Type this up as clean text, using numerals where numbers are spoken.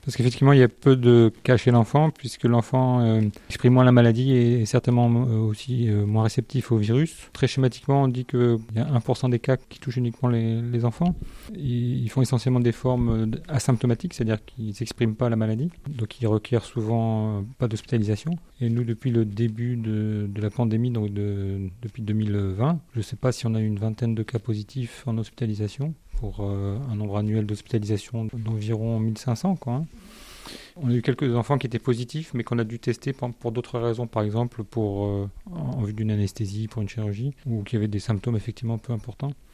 Parce qu'effectivement, il y a peu de cas chez l'enfant, puisque l'enfant exprime moins la maladie et est certainement aussi moins réceptif au virus. Très schématiquement, on dit qu'il y a 1% des cas qui touchent uniquement les enfants. Ils font essentiellement des formes asymptomatiques, c'est-à-dire qu'ils n'expriment pas la maladie, donc ils requièrent souvent pas d'hospitalisation. Et nous, depuis le début de la pandémie, donc depuis 2020, je ne sais pas si on a eu une vingtaine de cas positifs en hospitalisation, pour un nombre annuel d'hospitalisation d'environ 1500, quoi, hein. On a eu quelques enfants qui étaient positifs, mais qu'on a dû tester pour d'autres raisons, par exemple en vue d'une anesthésie, pour une chirurgie, ou qui avaient des symptômes effectivement peu importants.